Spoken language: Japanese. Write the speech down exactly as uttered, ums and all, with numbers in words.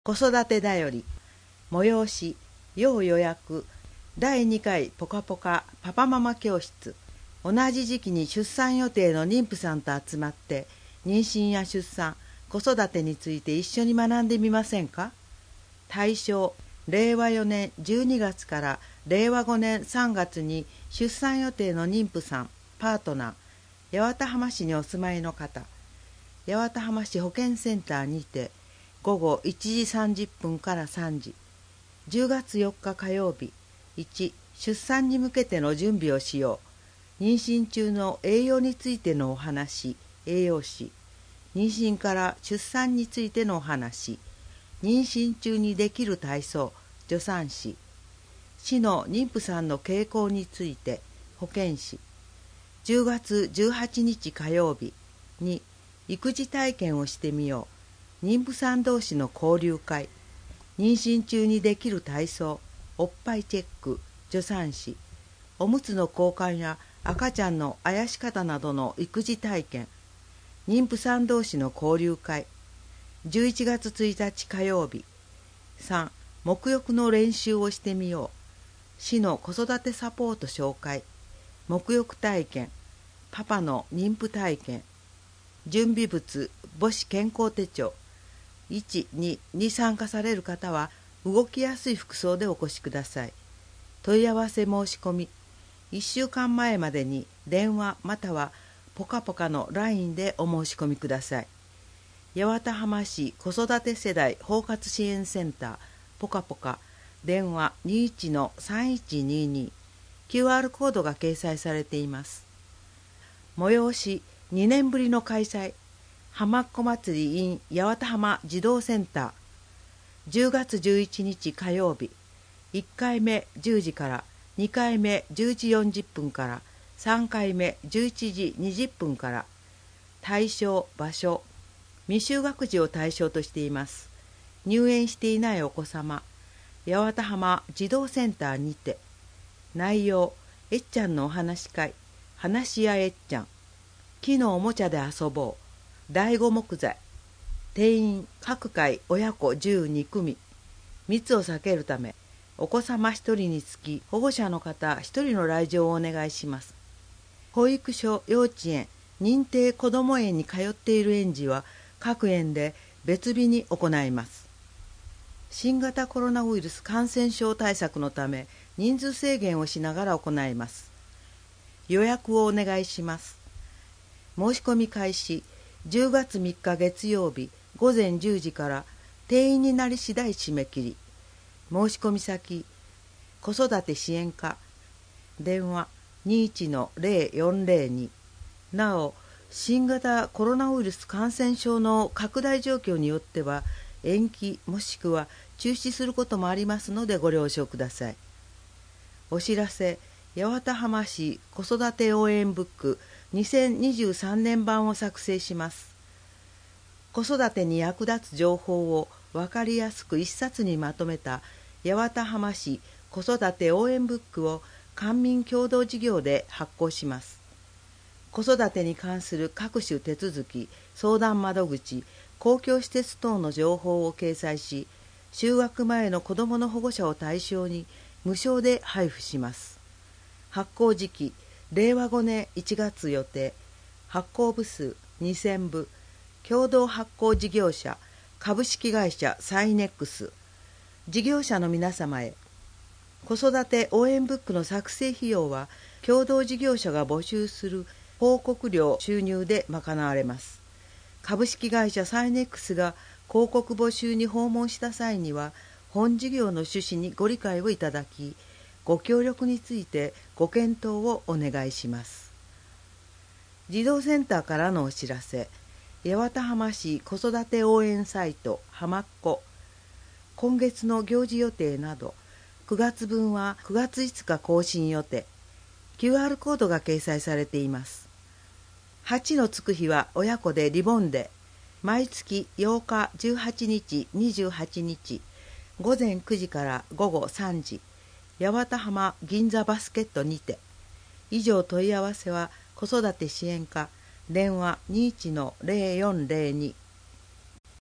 子育てだより催し要予約だいにかいポカポカパパママ教室。同じ時期に出産予定の妊婦さんと集まって妊娠や出産子育てについて一緒に学んでみませんか。対象れいわよねんじゅうにがつかられいわごねんさんがつに出産予定の妊婦さんパートナー、八幡浜市にお住まいの方。八幡浜市保健センターにてごごいちじさんじゅっぷんからさんじ。じゅうがつよっか火曜日。いち出産に向けての準備をしよう。妊娠中の栄養についてのお話、栄養士。妊娠から出産についてのお話、妊娠中にできる体操、助産師。市の妊婦さんの傾向について、保健師。じゅうがつじゅうはちにち火曜日。に育児体験をしてみよう。妊婦さん同士の交流会。妊娠中にできる体操、おっぱいチェック、助産師。おむつの交換や赤ちゃんのあやし方などの育児体験。妊婦さん同士の交流会。じゅういちがつついたち火曜日。さん沐浴の練習をしてみよう。市の子育てサポート紹介。沐浴体験。パパの妊婦体験。準備物母子健康手帳。いち、にに参加される方は動きやすい服装でお越しください。問い合わせ申し込みいっしゅうかんまえまでに電話またはポカポカの ライン でお申し込みください。八幡浜市子育て世代包括支援センターポカポカ電話 にじゅういちのさんいちにーにー キューアール コードが掲載されています。催しにねんぶりの開催浜っ子祭り in 八幡浜児童センター。じゅうがつじゅういちにち火曜日。いっかいめじゅうじからにかいめじゅういちじよんじゅっぷんからさんかいめじゅういちじにじゅっぷんから。対象場所未就学児を対象としています。入園していないお子様八幡浜児童センターにて。内容えっちゃんのお話し会話し屋えっちゃん。木のおもちゃで遊ぼうだいご木材。定員各回親子じゅうにくみ。密を避けるためお子様ひとりにつき保護者の方ひとりの来場をお願いします。保育所、幼稚園、認定こども園に通っている園児は各園で別日に行います。新型コロナウイルス感染症対策のため人数制限をしながら行います。予約をお願いします。申し込み開始じゅうがつみっか月曜日ごぜんじゅうじから定員になり次第締め切り。申し込み先子育て支援課電話 にじゅういちのぜろよんぜろに。なお新型コロナウイルス感染症の拡大状況によっては延期もしくは中止することもありますのでご了承ください。お知らせ八幡浜市子育て応援ブックにせんにじゅうさんねん版を作成します。子育てに役立つ情報を分かりやすく一冊にまとめた八幡浜市子育て応援ブックを官民共同事業で発行します。子育てに関する各種手続き、相談窓口、公共施設等の情報を掲載し、就学前の子どもの保護者を対象に無償で配布します。発行時期れいわごねんいちがつ予定。発行部数にせんぶ。共同発行事業者株式会社サイネックス。事業者の皆様へ。子育て応援ブックの作成費用は共同事業者が募集する報告料収入で賄われます。株式会社サイネックスが広告募集に訪問した際には本事業の趣旨にご理解をいただき、ご協力についてご検討をお願いします。児童センターからのお知らせ。八幡浜市子育て応援サイト浜っ子。今月の行事予定などくがつぶんはくがついつか更新予定。キューアール コードが掲載されています。はちのつく日は親子でリボンで。毎月ようか、じゅうはちにち、にじゅうはちにちごぜんくじからごごさんじ。八幡浜銀座バスケットにて。以上問い合わせは子育て支援課電話 にじゅういちのぜろよんぜろに。